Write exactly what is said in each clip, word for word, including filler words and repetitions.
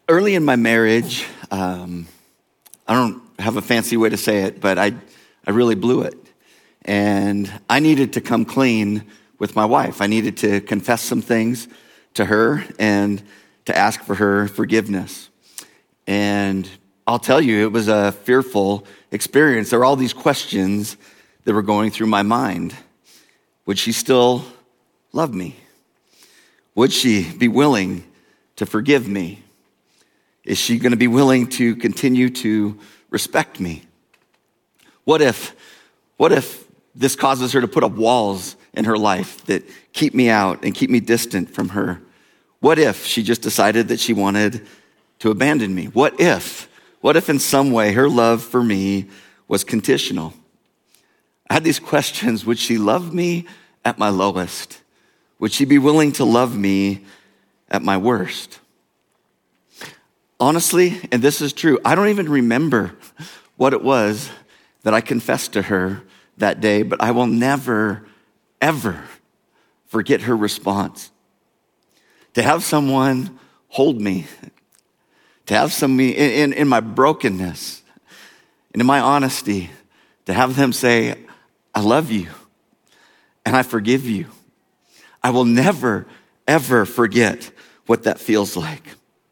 Early in my marriage, um, I don't have a fancy way to say it, but I, I really blew it. And I needed to come clean with my wife. I needed to confess some things to her and to ask for her forgiveness. And I'll tell you, it was a fearful experience. There were all these questions that were going through my mind. Would she still love me? Would she be willing to forgive me? Is she going to be willing to continue to respect me? What if, what if this causes her to put up walls in her life that keep me out and keep me distant from her? What if she just decided that she wanted to abandon me? What if, what if in some way her love for me was conditional? I had these questions. Would she love me at my lowest? Would she be willing to love me at my worst? Honestly, and this is true, I don't even remember what it was that I confessed to her that day, but I will never, ever forget her response. To have someone hold me, to have somebody in, in, in my brokenness and in my honesty, to have them say, I love you and I forgive you. I will never, ever forget what that feels like.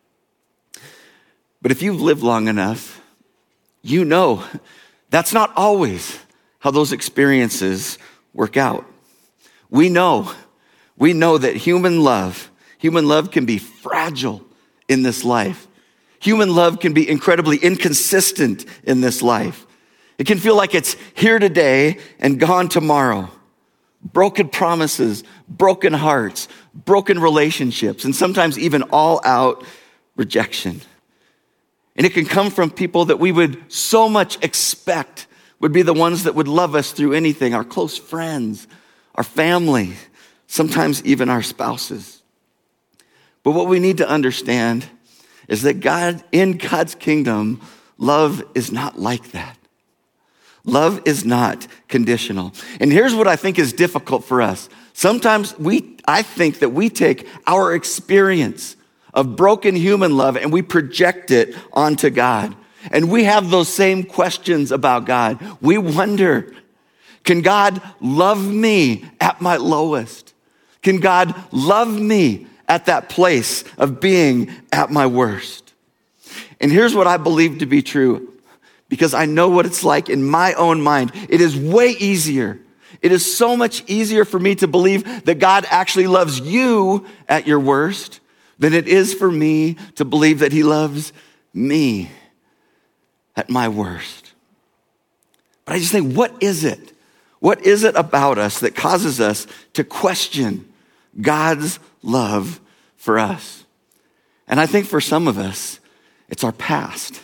But if you've lived long enough, you know that's not always how those experiences work out. We know, we know that human love, human love can be fragile in this life. Human love can be incredibly inconsistent in this life. It can feel like it's here today and gone tomorrow. Broken promises, broken hearts, broken relationships, and sometimes even all out rejection. And it can come from people that we would so much expect would be the ones that would love us through anything, our close friends, our family, sometimes even our spouses. But what we need to understand is that God, in God's kingdom, love is not like that. Love is not conditional. And here's what I think is difficult for us. Sometimes we, I think that we take our experience of broken human love and we project it onto God. And we have those same questions about God. We wonder, can God love me at my lowest? Can God love me at that place of being at my worst? And here's what I believe to be true, because I know what it's like in my own mind. It is way easier. It is so much easier for me to believe that God actually loves you at your worst than it is for me to believe that he loves me at my worst. But I just think, what is it? What is it about us that causes us to question God's love for us? And I think for some of us, it's our past.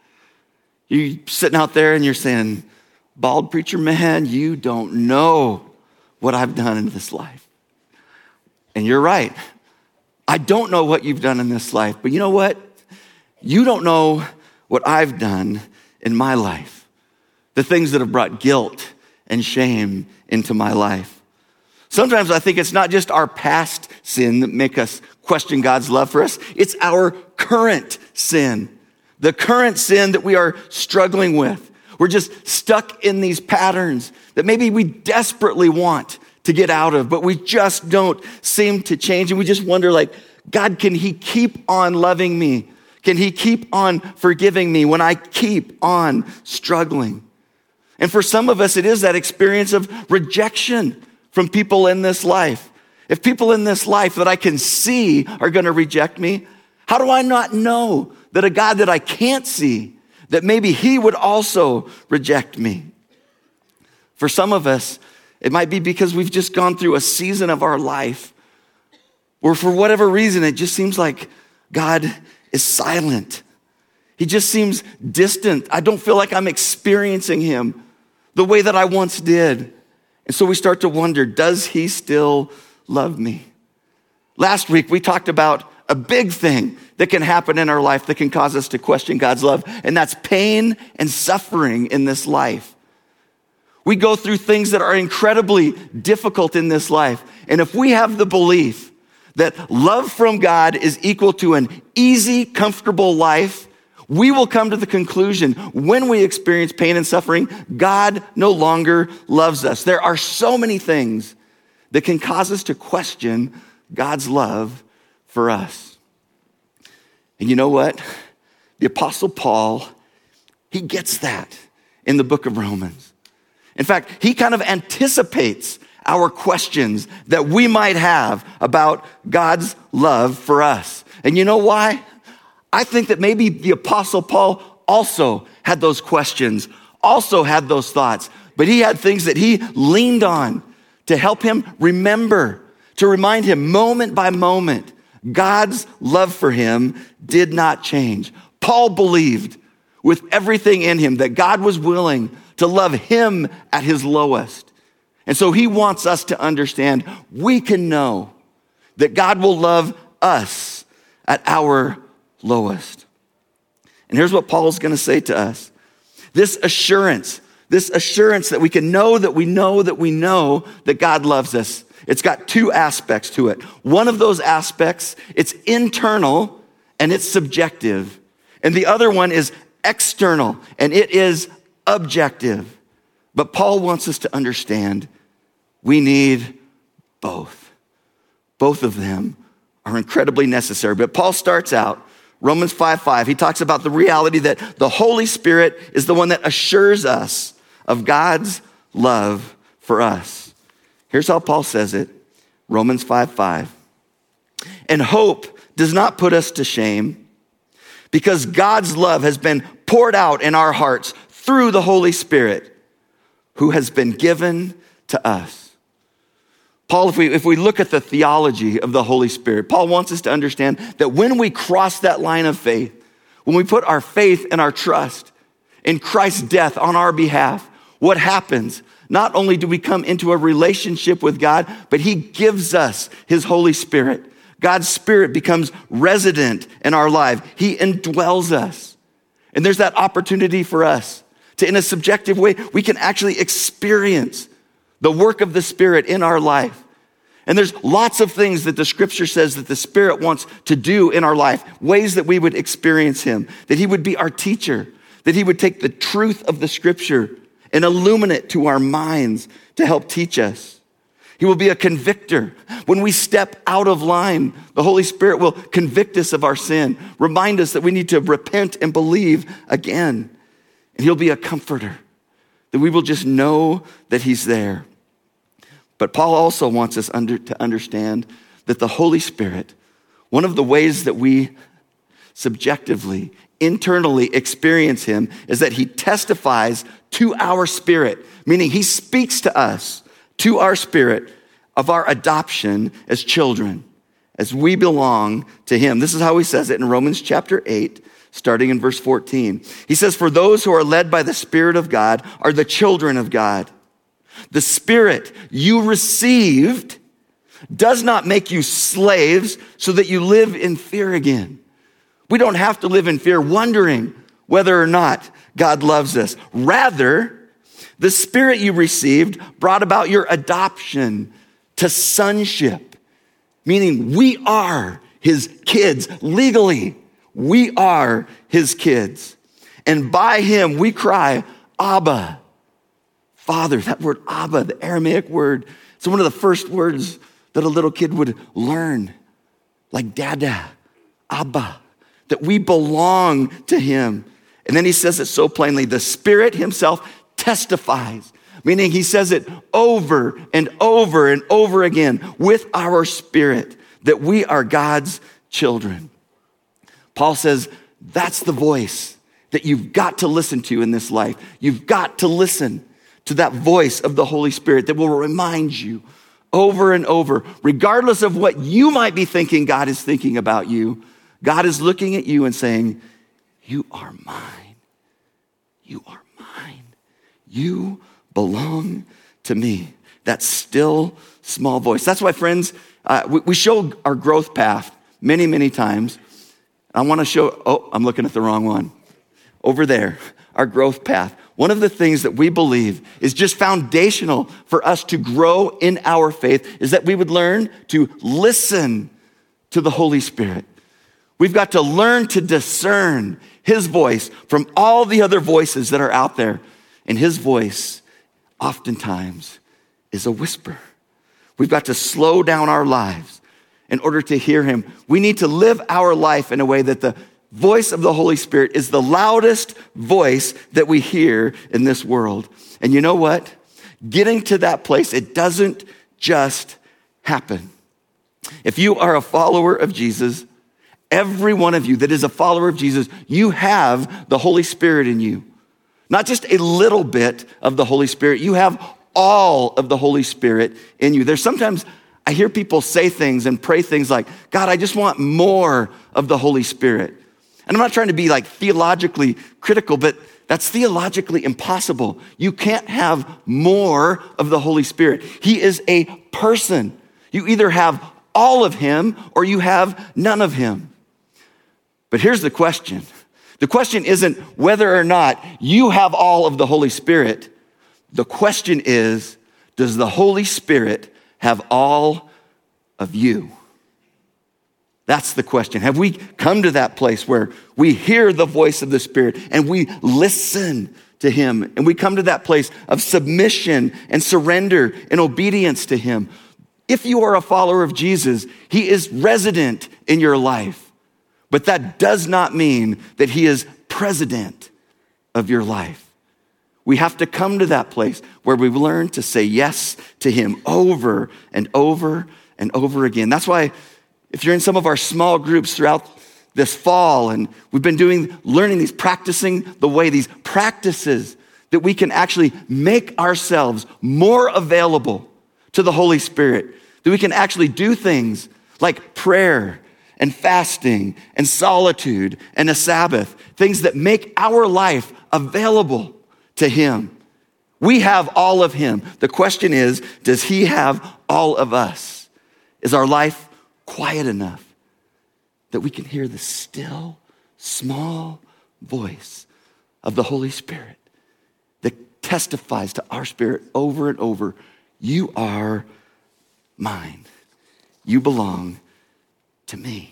You sitting out there and you're saying, bald preacher man, you don't know what I've done in this life. And you're right. I don't know what you've done in this life, but you know what? You don't know what I've done in my life. The things that have brought guilt and shame into my life. Sometimes I think it's not just our past sin that make us question God's love for us. It's our current sin. The current sin that we are struggling with. We're just stuck in these patterns that maybe we desperately want to get out of, but we just don't seem to change. And we just wonder, like, God, can he keep on loving me? Can he keep on forgiving me when I keep on struggling? And for some of us, it is that experience of rejection from people in this life. If people in this life that I can see are going to reject me, how do I not know that a God that I can't see, that maybe he would also reject me? For some of us, it might be because we've just gone through a season of our life where for whatever reason, it just seems like God is silent. He just seems distant. I don't feel like I'm experiencing him the way that I once did. And so we start to wonder, does he still love me? Last week, we talked about a big thing that can happen in our life that can cause us to question God's love, and that's pain and suffering in this life. We go through things that are incredibly difficult in this life. And if we have the belief that love from God is equal to an easy, comfortable life, we will come to the conclusion when we experience pain and suffering, God no longer loves us. There are so many things that can cause us to question God's love for us. And you know what? The Apostle Paul, he gets that in the book of Romans. In fact, he kind of anticipates our questions that we might have about God's love for us. And you know why? I think that maybe the Apostle Paul also had those questions, also had those thoughts, but he had things that he leaned on to help him remember, to remind him moment by moment, God's love for him did not change. Paul believed with everything in him that God was willing to love him at his lowest. And so he wants us to understand we can know that God will love us at our lowest. And here's what Paul's going to say to us. This assurance, this assurance that we can know that we know that we know that God loves us. It's got two aspects to it. One of those aspects, it's internal and it's subjective. And the other one is external and it is objective. But Paul wants us to understand we need both. Both of them are incredibly necessary. But Paul starts out, Romans five five, he talks about the reality that the Holy Spirit is the one that assures us of God's love for us. Here's how Paul says it, Romans five five. And hope does not put us to shame because God's love has been poured out in our hearts through the Holy Spirit who has been given to us. Paul, if we, if we look at the theology of the Holy Spirit, Paul wants us to understand that when we cross that line of faith, when we put our faith and our trust in Christ's death on our behalf, what happens? Not only do we come into a relationship with God, but he gives us his Holy Spirit. God's Spirit becomes resident in our life. He indwells us. And there's that opportunity for us to, in a subjective way, we can actually experience the work of the Spirit in our life. And there's lots of things that the scripture says that the Spirit wants to do in our life, ways that we would experience him, that he would be our teacher, that he would take the truth of the scripture and illuminate it to our minds to help teach us. He will be a convictor. When we step out of line, the Holy Spirit will convict us of our sin, remind us that we need to repent and believe again. And he'll be a comforter, that we will just know that he's there. But Paul also wants us under, to understand that the Holy Spirit, one of the ways that we subjectively, internally experience him is that he testifies to our spirit, meaning he speaks to us, to our spirit, of our adoption as children, as we belong to him. This is how he says it in Romans chapter eight, starting in verse fourteen. He says, for those who are led by the Spirit of God are the children of God. The Spirit you received does not make you slaves so that you live in fear again. We don't have to live in fear, wondering whether or not God loves us. Rather, the Spirit you received brought about your adoption to sonship, meaning we are his kids. Legally, we are his kids. And by him, we cry, Abba, Father. That word Abba, the Aramaic word, it's one of the first words that a little kid would learn, like Dada, Abba, that we belong to him. And then he says it so plainly, the Spirit himself testifies, meaning he says it over and over and over again with our spirit that we are God's children. Paul says that's the voice that you've got to listen to in this life. You've got to listen to that voice of the Holy Spirit that will remind you over and over, regardless of what you might be thinking God is thinking about you, God is looking at you and saying, you are mine. You are mine. You belong to me. That still small voice. That's why, friends, uh, we, we show our growth path many, many times. I want to show, oh, I'm looking at the wrong one. Over there, our growth path. One of the things that we believe is just foundational for us to grow in our faith is that we would learn to listen to the Holy Spirit. We've got to learn to discern his voice from all the other voices that are out there. And his voice oftentimes is a whisper. We've got to slow down our lives in order to hear him. We need to live our life in a way that the voice of the Holy Spirit is the loudest voice that we hear in this world. And you know what? Getting to that place, it doesn't just happen. If you are a follower of Jesus, every one of you that is a follower of Jesus, you have the Holy Spirit in you. Not just a little bit of the Holy Spirit, you have all of the Holy Spirit in you. There's sometimes I hear people say things and pray things like, God, I just want more of the Holy Spirit. And I'm not trying to be like theologically critical, but that's theologically impossible. You can't have more of the Holy Spirit. He is a person. You either have all of him or you have none of him. But here's the question. The question isn't whether or not you have all of the Holy Spirit. The question is, does the Holy Spirit have all of you? That's the question. Have we come to that place where we hear the voice of the Spirit and we listen to him, and we come to that place of submission and surrender and obedience to him? If you are a follower of Jesus, he is resident in your life. But that does not mean that he is president of your life. We have to come to that place where we've learned to say yes to him over and over and over again. That's why if you're in some of our small groups throughout this fall, and we've been doing, learning these, practicing the way, these practices that we can actually make ourselves more available to the Holy Spirit, that we can actually do things like prayer and fasting and solitude and a Sabbath, things that make our life available to him. We have all of him. The question is, does he have all of us? Is our life quiet enough that we can hear the still, small voice of the Holy Spirit that testifies to our spirit over and over, you are mine. You belong to me.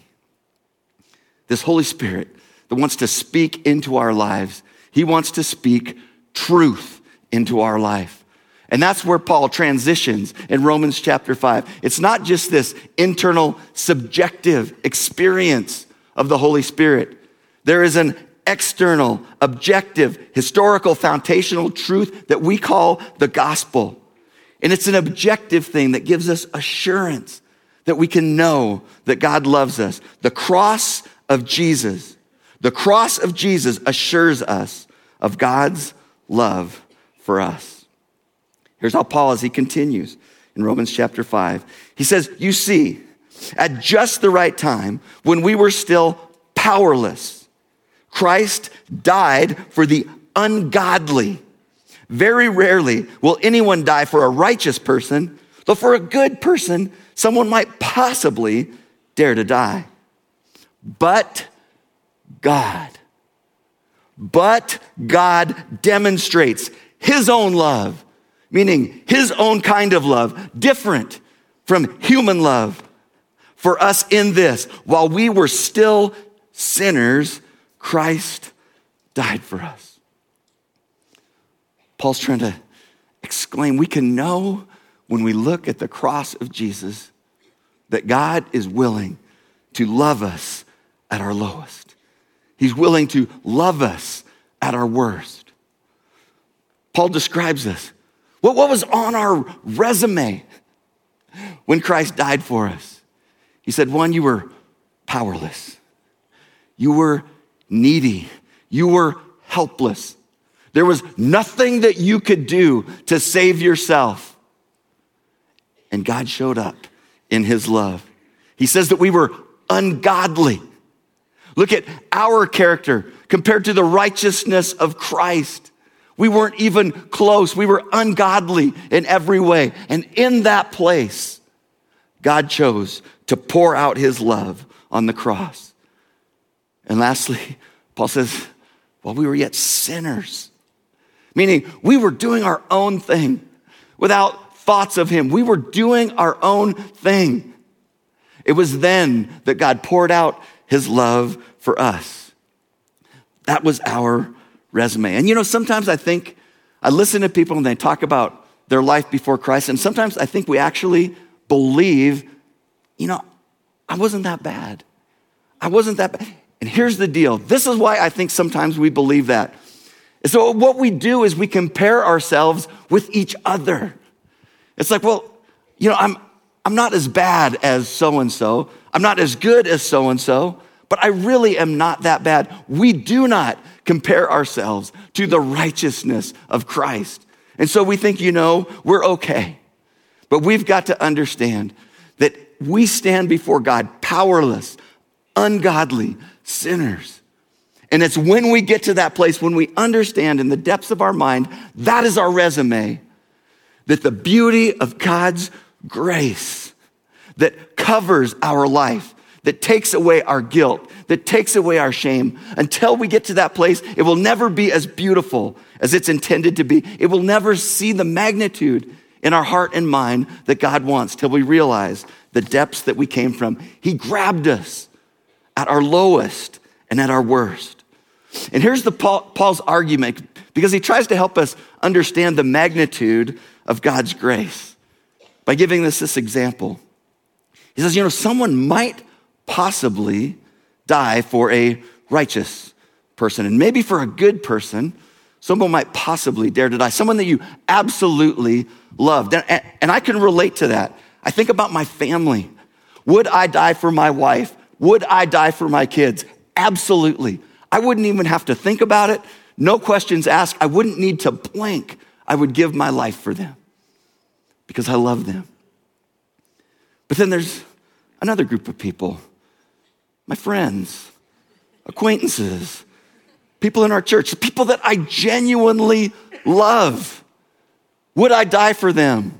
This Holy Spirit that wants to speak into our lives, he wants to speak truth into our life. And that's where Paul transitions in Romans chapter five. It's not just this internal subjective experience of the Holy Spirit. There is an external, objective, historical, foundational truth that we call the gospel. And it's an objective thing that gives us assurance that we can know that God loves us. The cross of Jesus, the cross of Jesus assures us of God's love for us. Here's how Paul, as he continues in Romans chapter five, he says, you see, at just the right time, when we were still powerless, Christ died for the ungodly. Very rarely will anyone die for a righteous person, though for a good person, someone might possibly dare to die. But God, but God demonstrates his own love, meaning his own kind of love, different from human love for us in this. While we were still sinners, Christ died for us. Paul's trying to exclaim, we can know when we look at the cross of Jesus that God is willing to love us at our lowest. He's willing to love us at our worst. Paul describes this. What, what was on our resume when Christ died for us? He said, one, you were powerless. You were needy. You were helpless. There was nothing that you could do to save yourself. And God showed up in his love. He says that we were ungodly. Look at our character compared to the righteousness of Christ. We weren't even close. We were ungodly in every way. And in that place, God chose to pour out his love on the cross. And lastly, Paul says, while we were yet sinners, meaning we were doing our own thing without thoughts of him. We were doing our own thing. It was then that God poured out his love for us. That was our resume. And you know, sometimes I think, I listen to people and they talk about their life before Christ, and sometimes I think we actually believe, you know, I wasn't that bad. I wasn't that bad. And here's the deal. This is why I think sometimes we believe that. So what we do is we compare ourselves with each other. It's like, well, you know, I'm I'm not as bad as so-and-so. I'm not as good as so-and-so, but I really am not that bad. We do not compare ourselves to the righteousness of Christ. And so we think, you know, we're okay. But we've got to understand that we stand before God powerless, ungodly sinners. And it's when we get to that place, when we understand in the depths of our mind, that is our resume, that the beauty of God's grace that covers our life, that takes away our guilt, that takes away our shame. Until we get to that place, it will never be as beautiful as it's intended to be. It will never see the magnitude in our heart and mind that God wants till we realize the depths that we came from. He grabbed us at our lowest and at our worst. And here's the Paul, Paul's argument, because he tries to help us understand the magnitude of God's grace by giving us this example. He says, you know, someone might possibly die for a righteous person, and maybe for a good person, someone might possibly dare to die, someone that you absolutely loved. And, and I can relate to that. I think about my family. Would I die for my wife? Would I die for my kids? Absolutely. I wouldn't even have to think about it. No questions asked. I wouldn't need to blink. I would give my life for them because I love them. But then there's another group of people, my friends, acquaintances, people in our church, people that I genuinely love. Would I die for them?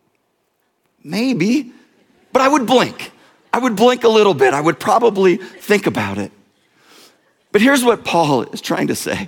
Maybe, but I would blink. I would blink a little bit. I would probably think about it. But here's what Paul is trying to say.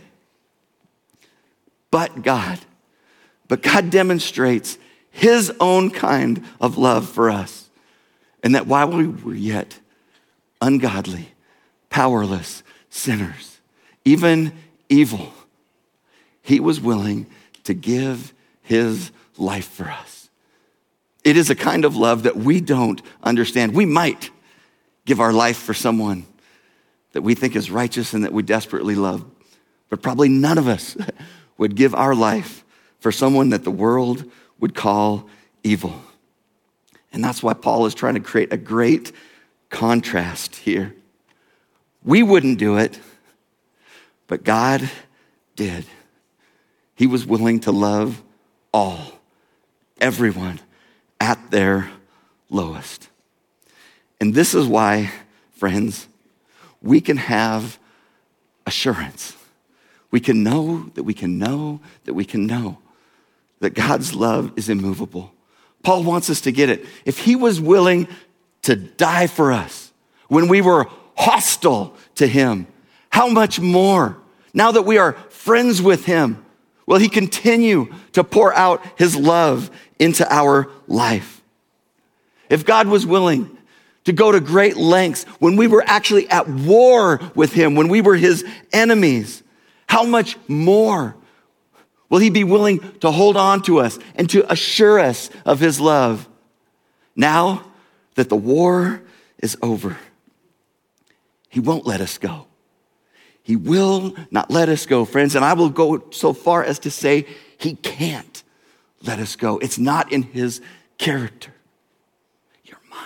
But God, but God demonstrates his own kind of love for us. And that while we were yet ungodly, powerless sinners, even evil, he was willing to give his life for us. It is a kind of love that we don't understand. We might give our life for someone that we think is righteous and that we desperately love, but probably none of us would give our life for someone that the world would call evil. And that's why Paul is trying to create a great contrast here. We wouldn't do it, but God did. He was willing to love all, everyone at their lowest. And this is why, friends, we can have assurance. We can know that we can know that we can know that God's love is immovable. Paul wants us to get it. If he was willing to die for us when we were hostile to him, how much more, now that we are friends with him, will he continue to pour out his love into our life? If God was willing to go to great lengths when we were actually at war with him, when we were his enemies, how much more will he be willing to hold on to us and to assure us of his love now that the war is over? He won't let us go. He will not let us go, friends. And I will go so far as to say he can't let us go. It's not in his character. You're mine.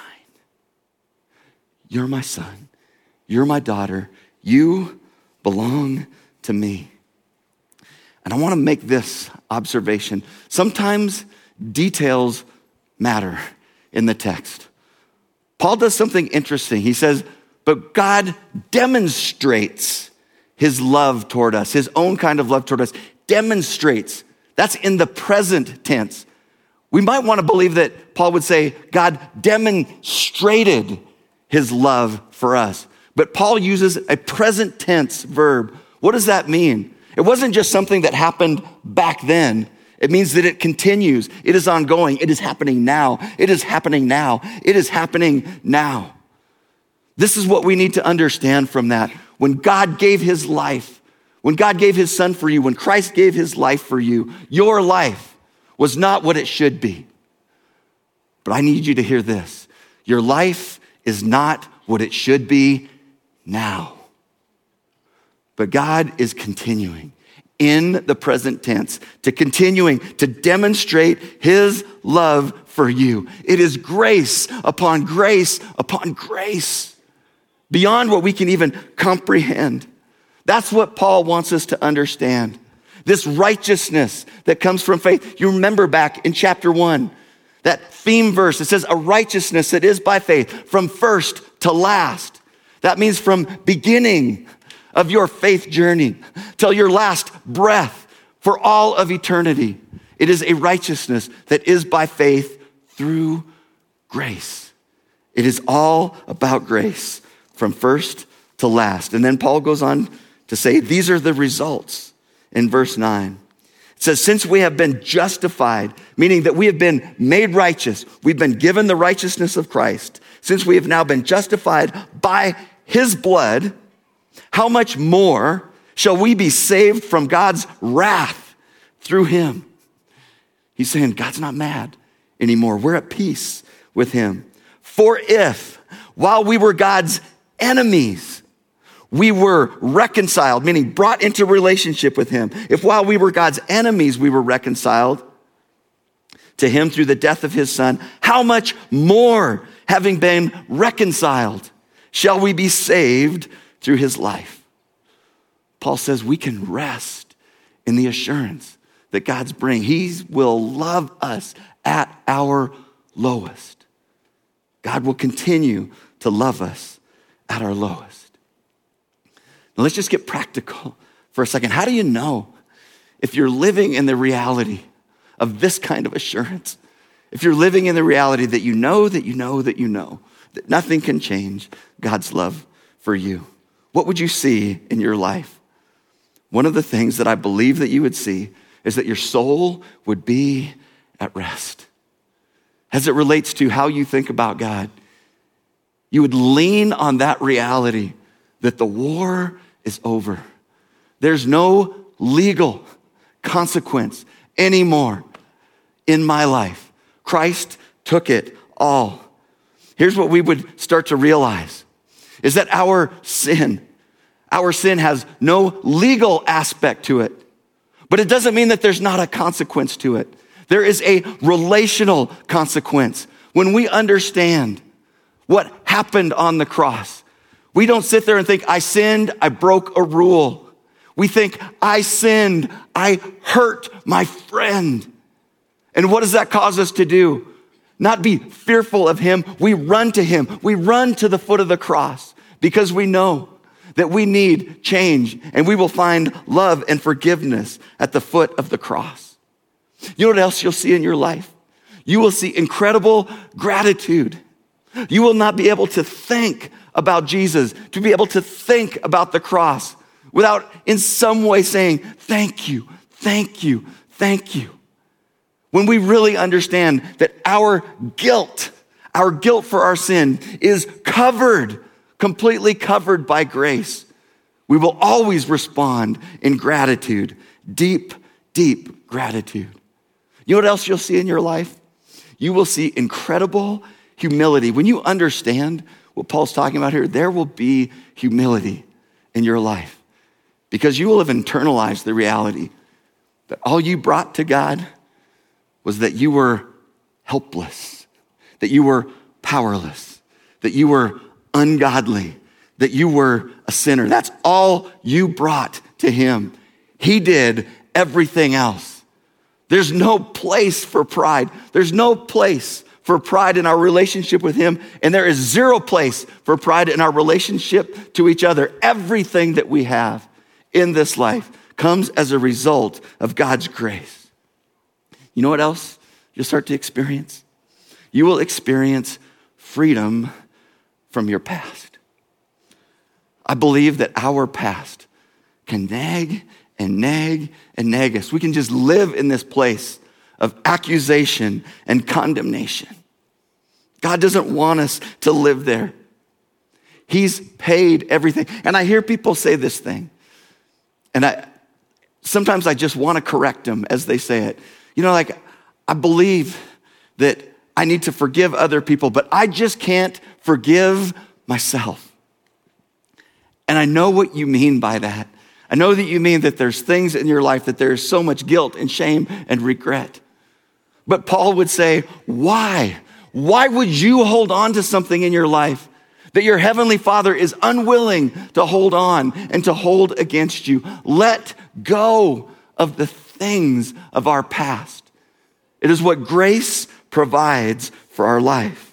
You're my son. You're my daughter. You belong to me. And I want to make this observation. Sometimes details matter in the text. Paul does something interesting. He says, but God demonstrates his love toward us, his own kind of love toward us, demonstrates. That's in the present tense. We might want to believe that Paul would say, God demonstrated his love for us. But Paul uses a present tense verb. What does that mean? It wasn't just something that happened back then. It means that it continues. It is ongoing. It is happening now. It is happening now. It is happening now. This is what we need to understand from that. When God gave his life, when God gave his son for you, when Christ gave his life for you, your life was not what it should be. But I need you to hear this. Your life is not what it should be now. But God is continuing in the present tense to continuing to demonstrate his love for you. It is grace upon grace upon grace, beyond what we can even comprehend. That's what Paul wants us to understand. This righteousness that comes from faith. You remember back in chapter one, that theme verse, it says a righteousness that is by faith from first to last. That means from beginning of your faith journey till your last breath for all of eternity. It is a righteousness that is by faith through grace. It is all about grace from first to last. And then Paul goes on to say, these are the results in verse nine. It says, since we have been justified, meaning that we have been made righteous, we've been given the righteousness of Christ, since we have now been justified by his blood, how much more shall we be saved from God's wrath through him? He's saying God's not mad anymore. We're at peace with him. For if, while we were God's enemies, we were reconciled, meaning brought into relationship with him. If while we were God's enemies, we were reconciled to him through the death of his son, how much more, having been reconciled, shall we be saved through his life? Paul says we can rest in the assurance that God's bringing. He will love us at our lowest. God will continue to love us at our lowest. Now let's just get practical for a second. How do you know if you're living in the reality of this kind of assurance? If you're living in the reality that you know, that you know, that you know, that nothing can change God's love for you. What would you see in your life? One of the things that I believe that you would see is that your soul would be at rest. As it relates to how you think about God, you would lean on that reality that the war is over. There's no legal consequence anymore in my life. Christ took it all. Here's what we would start to realize is that our sin, our sin has no legal aspect to it, but it doesn't mean that there's not a consequence to it. There is a relational consequence. When we understand what happened on the cross, we don't sit there and think, I sinned, I broke a rule. We think, I sinned, I hurt my friend. And what does that cause us to do? Not be fearful of him. We run to him. We run to the foot of the cross because we know that we need change and we will find love and forgiveness at the foot of the cross. You know what else you'll see in your life? You will see incredible gratitude. You will not be able to think about Jesus, to be able to think about the cross without in some way saying, thank you, thank you, thank you. When we really understand that our guilt, our guilt for our sin is covered, completely covered by grace, we will always respond in gratitude, deep, deep gratitude. You know what else you'll see in your life? You will see incredible humility. When you understand what Paul's talking about here, there will be humility in your life because you will have internalized the reality that all you brought to God was that you were helpless, that you were powerless, that you were ungodly, that you were a sinner. That's all you brought to him. He did everything else. There's no place for pride. There's no place for pride in our relationship with him, and there is zero place for pride in our relationship to each other. Everything that we have in this life comes as a result of God's grace. You know what else you'll start to experience? You will experience freedom from your past. I believe that our past can nag and nag and nag us. We can just live in this place of accusation and condemnation. God doesn't want us to live there. He's paid everything. And I hear people say this thing, and I sometimes I just want to correct them as they say it. You know, like, I believe that I need to forgive other people, but I just can't forgive myself. And I know what you mean by that. I know that you mean that there's things in your life that there's so much guilt and shame and regret. But Paul would say, why? Why would you hold on to something in your life that your heavenly Father is unwilling to hold on and to hold against you? Let go of the things of our past. It is what grace provides for our life.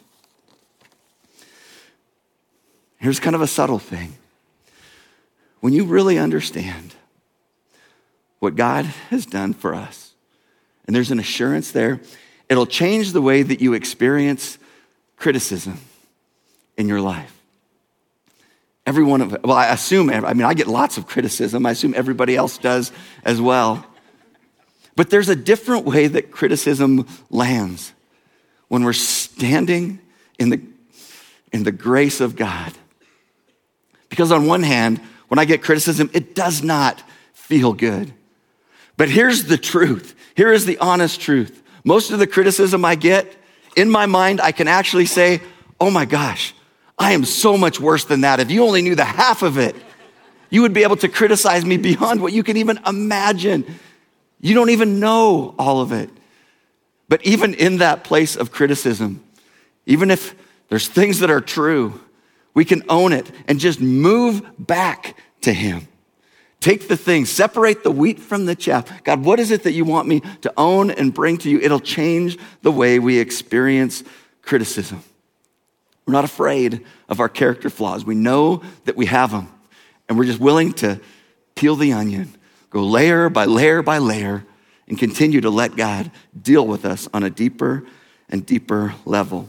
Here's kind of a subtle thing. When you really understand what God has done for us, and there's an assurance there, it'll change the way that you experience criticism in your life. Every one of, well, I assume, I mean, I get lots of criticism. I assume everybody else does as well. But there's a different way that criticism lands when we're standing in the, in the grace of God. Because on one hand, when I get criticism, it does not feel good. But here's the truth. Here is the honest truth. Most of the criticism I get, in my mind, I can actually say, oh my gosh, I am so much worse than that. If you only knew the half of it, you would be able to criticize me beyond what you can even imagine. You don't even know all of it. But even in that place of criticism, even if there's things that are true, we can own it and just move back to him. Take the things, separate the wheat from the chaff. God, what is it that you want me to own and bring to you? It'll change the way we experience criticism. We're not afraid of our character flaws. We know that we have them, and we're just willing to peel the onion, go layer by layer by layer, and continue to let God deal with us on a deeper and deeper level.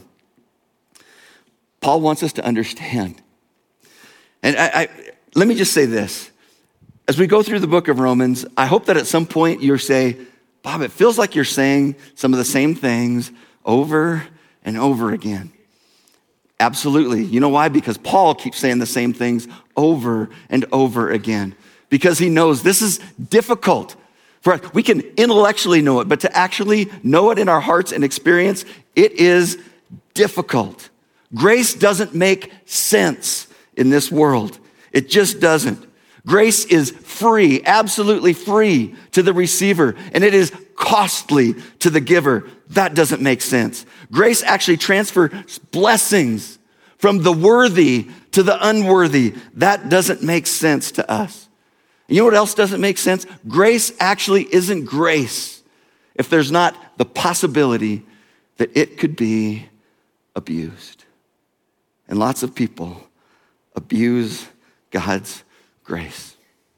Paul wants us to understand. And I, I, let me just say this. As we go through the book of Romans, I hope that at some point you'll say, Bob, it feels like you're saying some of the same things over and over again. Absolutely. You know why? Because Paul keeps saying the same things over and over again. Because he knows this is difficult. For us. We can intellectually know it, but to actually know it in our hearts and experience, it is difficult. Grace doesn't make sense in this world. It just doesn't. Grace is free, absolutely free to the receiver, and it is costly to the giver. That doesn't make sense. Grace actually transfers blessings from the worthy to the unworthy. That doesn't make sense to us. And you know what else doesn't make sense? Grace actually isn't grace if there's not the possibility that it could be abused. And lots of people abuse God's grace.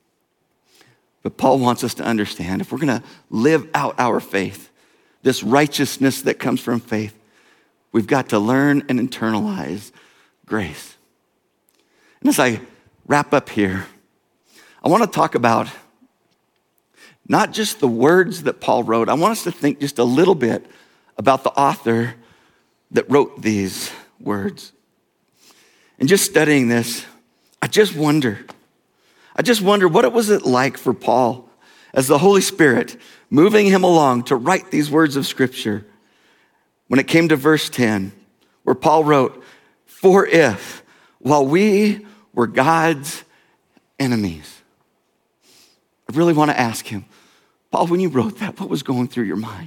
But Paul wants us to understand, if we're going to live out our faith, this righteousness that comes from faith, we've got to learn and internalize grace. And as I wrap up here, I want to talk about not just the words that Paul wrote. I want us to think just a little bit about the author that wrote these words. And just studying this, I just wonder, I just wonder what it was it like for Paul as the Holy Spirit moving him along to write these words of Scripture. When it came to verse ten, where Paul wrote, "For if, while we were God's enemies," I really want to ask him, Paul, when you wrote that, what was going through your mind?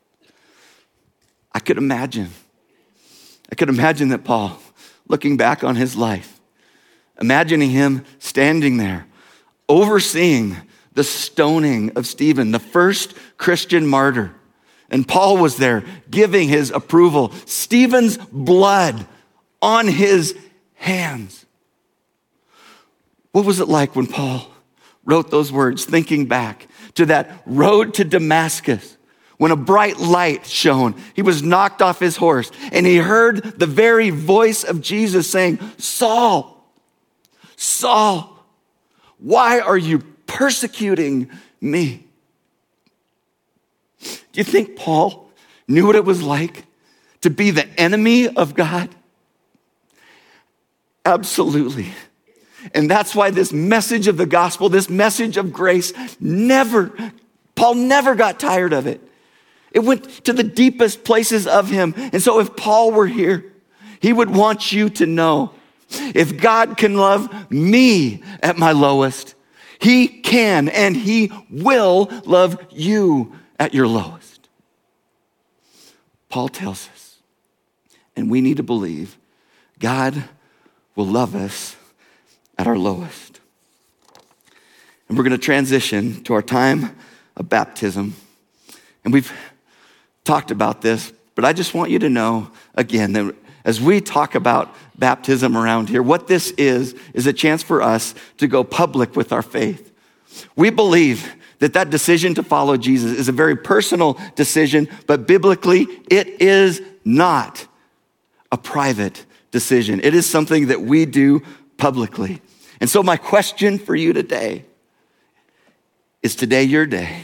I could imagine. I could imagine that Paul, looking back on his life, imagining him standing there, overseeing the stoning of Stephen, the first Christian martyr. And Paul was there giving his approval. Stephen's blood on his hands. What was it like when Paul wrote those words, thinking back to that road to Damascus, when a bright light shone? He was knocked off his horse, and he heard the very voice of Jesus saying, "Saul, Saul, why are you persecuting me?" Do you think Paul knew what it was like to be the enemy of God? Absolutely. And that's why this message of the gospel, this message of grace, never, Paul never got tired of it. It went to the deepest places of him. And so if Paul were here, he would want you to know, if God can love me at my lowest, he can and he will love you at your lowest. Paul tells us, and we need to believe, God will love us at our lowest. And we're going to transition to our time of baptism. And we've talked about this, but I just want you to know again that as we talk about baptism around here, what this is, is a chance for us to go public with our faith. We believe that that decision to follow Jesus is a very personal decision, but biblically, it is not a private decision. It is something that we do publicly. And so my question for you today is today your day?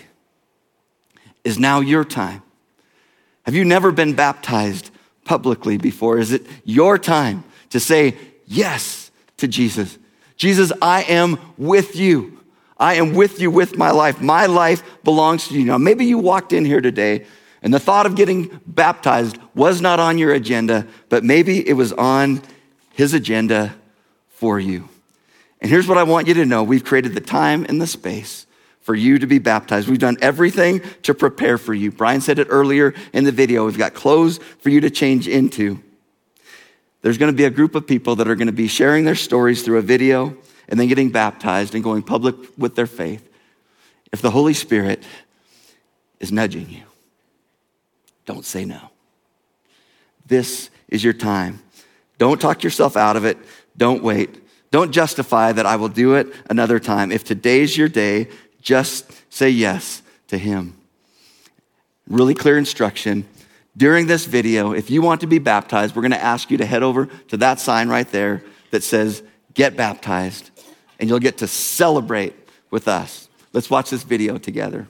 Is now your time? Have you never been baptized publicly before? Is it your time to say yes to Jesus? Jesus, I am with you. I am with you with my life. My life belongs to you. Now, maybe you walked in here today and the thought of getting baptized was not on your agenda, but maybe it was on his agenda for you. And here's what I want you to know. We've created the time and the space for you to be baptized. We've done everything to prepare for you. Brian said it earlier in the video. We've got clothes for you to change into. There's going to be a group of people that are going to be sharing their stories through a video and then getting baptized and going public with their faith. If the Holy Spirit is nudging you, don't say no. This is your time. Don't talk yourself out of it. Don't wait. Don't justify that I will do it another time. If today's your day, just say yes to him. Really clear instruction. During this video, if you want to be baptized, we're going to ask you to head over to that sign right there that says, get baptized, and you'll get to celebrate with us. Let's watch this video together.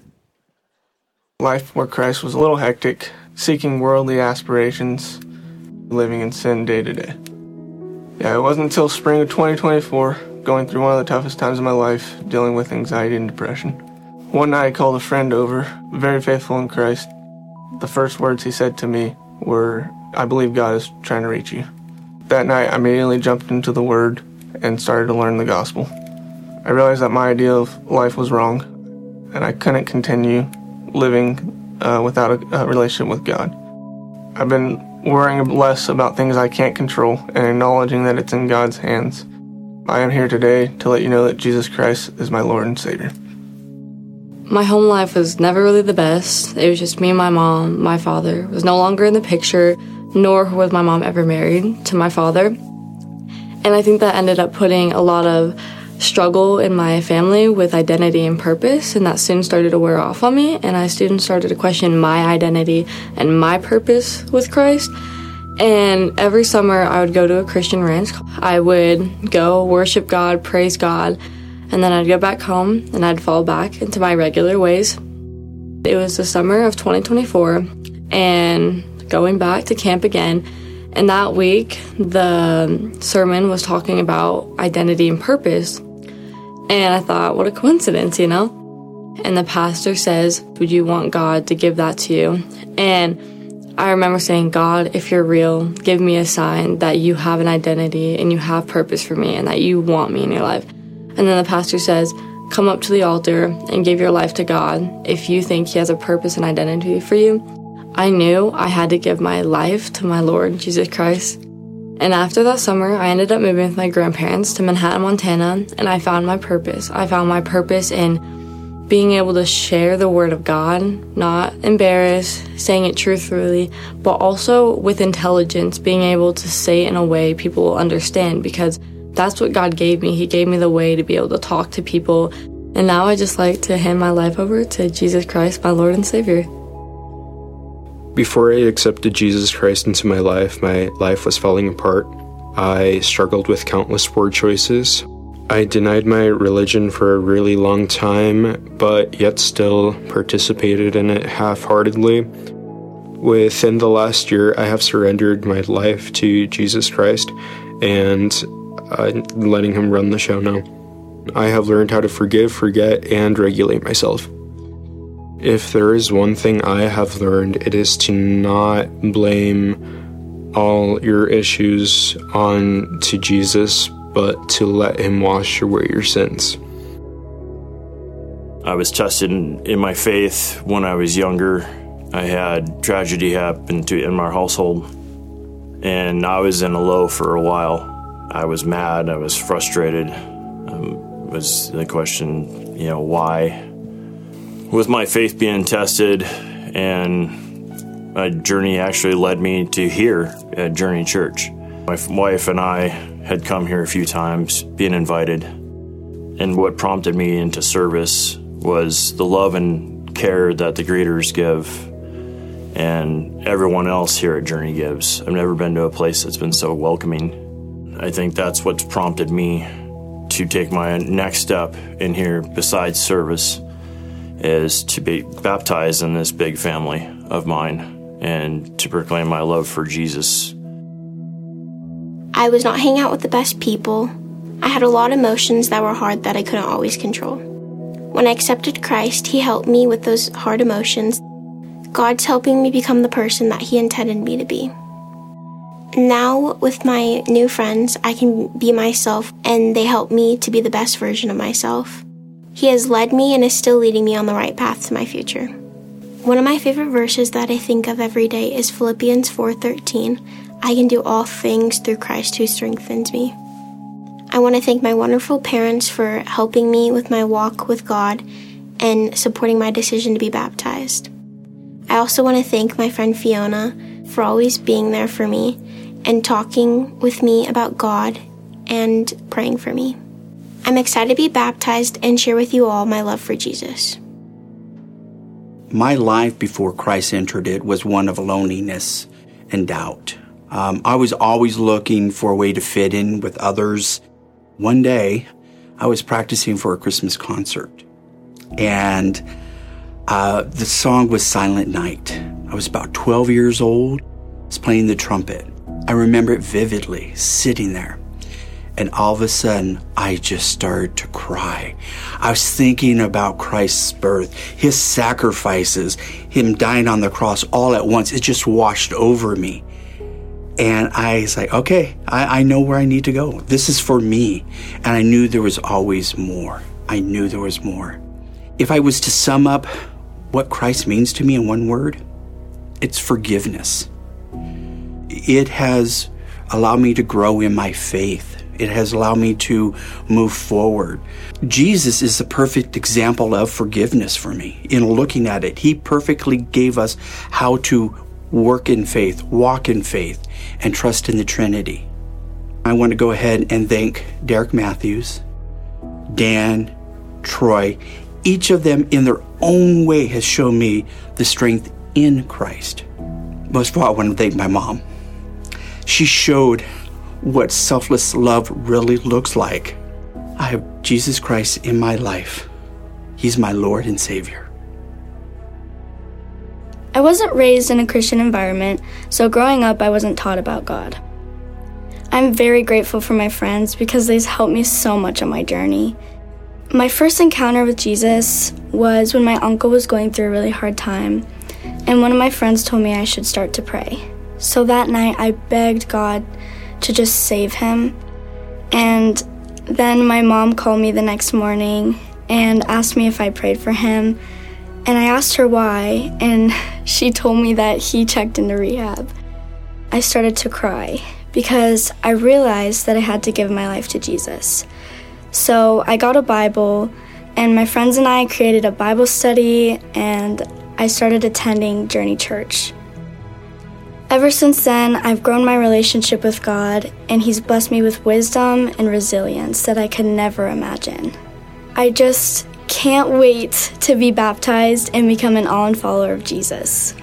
Life before Christ was a little hectic, seeking worldly aspirations, living in sin day to day. Yeah, it wasn't until spring of twenty twenty-four, going through one of the toughest times of my life, dealing with anxiety and depression. One night I called a friend over, very faithful in Christ. The first words he said to me were, I believe God is trying to reach you. That night I immediately jumped into the Word and started to learn the gospel. I realized that my idea of life was wrong, and I couldn't continue living uh, without a, a relationship with God. I've been worrying less about things I can't control and acknowledging that it's in God's hands. I am here today to let you know that Jesus Christ is my Lord and Savior. My home life was never really the best. It was just me and my mom. My father was no longer in the picture, nor was my mom ever married to my father. And I think that ended up putting a lot of struggle in my family with identity and purpose, and that soon started to wear off on me, and I soon started to question my identity and my purpose with Christ. And every summer I would go to a Christian ranch. I would go worship God, praise God, and then I'd go back home and I'd fall back into my regular ways. It was the summer of twenty twenty-four and going back to camp again. And that week, the sermon was talking about identity and purpose. And I thought, what a coincidence, you know? And the pastor says, would you want God to give that to you? And I remember saying, God, if you're real, give me a sign that you have an identity and you have purpose for me and that you want me in your life. And then the pastor says, come up to the altar and give your life to God if you think he has a purpose and identity for you. I knew I had to give my life to my Lord, Jesus Christ. And after that summer, I ended up moving with my grandparents to Manhattan, Montana, and I found my purpose. I found my purpose in being able to share the Word of God, not embarrassed, saying it truthfully, but also with intelligence, being able to say it in a way people will understand, because that's what God gave me. He gave me the way to be able to talk to people. And now I just like to hand my life over to Jesus Christ, my Lord and Savior. Before I accepted Jesus Christ into my life, my life was falling apart. I struggled with countless poor choices. I denied my religion for a really long time, but yet still participated in it half-heartedly. Within the last year, I have surrendered my life to Jesus Christ, and uh, letting him run the show now. I have learned how to forgive, forget, and regulate myself. If there is one thing I have learned, it is to not blame all your issues on to Jesus, but to let him wash away your sins. I was tested in, in my faith when I was younger. I had tragedy happen to in my household, and I was in a low for a while. I was mad, I was frustrated. Um, was the question, you know, why? With my faith being tested, and a journey actually led me to here at Journey Church. My wife and I had come here a few times, being invited, and what prompted me into service was the love and care that the greeters give and everyone else here at Journey gives. I've never been to a place that's been so welcoming. I think that's what's prompted me to take my next step in here besides service, is to be baptized in this big family of mine and to proclaim my love for Jesus. I was not hanging out with the best people. I had a lot of emotions that were hard that I couldn't always control. When I accepted Christ, he helped me with those hard emotions. God's helping me become the person that he intended me to be. Now, with my new friends, I can be myself, and they help me to be the best version of myself. He has led me and is still leading me on the right path to my future. One of my favorite verses that I think of every day is Philippians four thirteen. I can do all things through Christ who strengthens me. I want to thank my wonderful parents for helping me with my walk with God and supporting my decision to be baptized. I also want to thank my friend Fiona for always being there for me and talking with me about God and praying for me. I'm excited to be baptized and share with you all my love for Jesus. My life before Christ entered it was one of loneliness and doubt. Um, I was always looking for a way to fit in with others. One day, I was practicing for a Christmas concert, and uh, the song was Silent Night. I was about twelve years old. I was playing the trumpet. I remember it vividly, sitting there. And all of a sudden, I just started to cry. I was thinking about Christ's birth, his sacrifices, him dying on the cross all at once. It just washed over me. And I was like, okay, I, I know where I need to go. This is for me. And I knew there was always more. I knew there was more. If I was to sum up what Christ means to me in one word, it's forgiveness. It has allowed me to grow in my faith. It has allowed me to move forward. Jesus is the perfect example of forgiveness for me. In looking at it, he perfectly gave us how to work in faith, walk in faith, and trust in the Trinity. I want to go ahead and thank Derek Matthews, Dan, Troy. Each of them in their own way has shown me the strength in Christ. Most of all, I want to thank my mom. She showed what selfless love really looks like. I have Jesus Christ in my life. He's my Lord and Savior. I wasn't raised in a Christian environment, so growing up I wasn't taught about God. I'm very grateful for my friends because they've helped me so much on my journey. My first encounter with Jesus was when my uncle was going through a really hard time, and one of my friends told me I should start to pray. So that night I begged God to just save him. And then my mom called me the next morning and asked me if I prayed for him. And I asked her why, and she told me that he checked into rehab. I started to cry because I realized that I had to give my life to Jesus. So I got a Bible, and my friends and I created a Bible study, and I started attending Journey Church. Ever since then, I've grown my relationship with God, and he's blessed me with wisdom and resilience that I could never imagine. I just can't wait to be baptized and become an all-in follower of Jesus.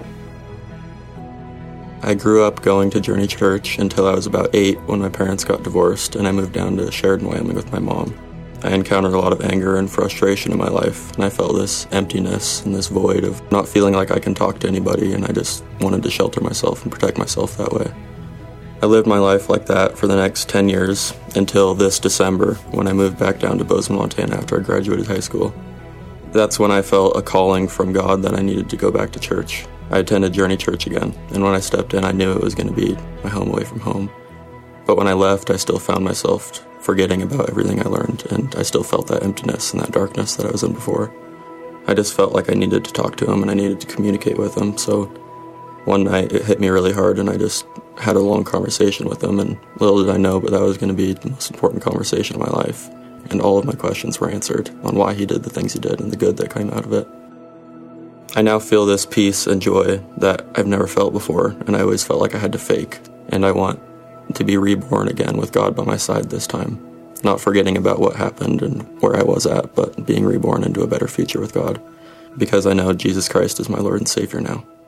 I grew up going to Journey Church until I was about eight when my parents got divorced and I moved down to Sheridan, Wyoming with my mom. I encountered a lot of anger and frustration in my life, and I felt this emptiness and this void of not feeling like I can talk to anybody, and I just wanted to shelter myself and protect myself that way. I lived my life like that for the next ten years until this December when I moved back down to Bozeman, Montana after I graduated high school. That's when I felt a calling from God that I needed to go back to church. I attended Journey Church again, and when I stepped in, I knew it was going to be my home away from home. But when I left, I still found myself forgetting about everything I learned, and I still felt that emptiness and that darkness that I was in before. I just felt like I needed to talk to him and I needed to communicate with him, so one night it hit me really hard and I just had a long conversation with him, and little did I know, but that was going to be the most important conversation of my life. And all of my questions were answered on why he did the things he did and the good that came out of it. I now feel this peace and joy that I've never felt before, and I always felt like I had to fake. And I want to be reborn again with God by my side this time. Not forgetting about what happened and where I was at, but being reborn into a better future with God. Because I know Jesus Christ is my Lord and Savior now.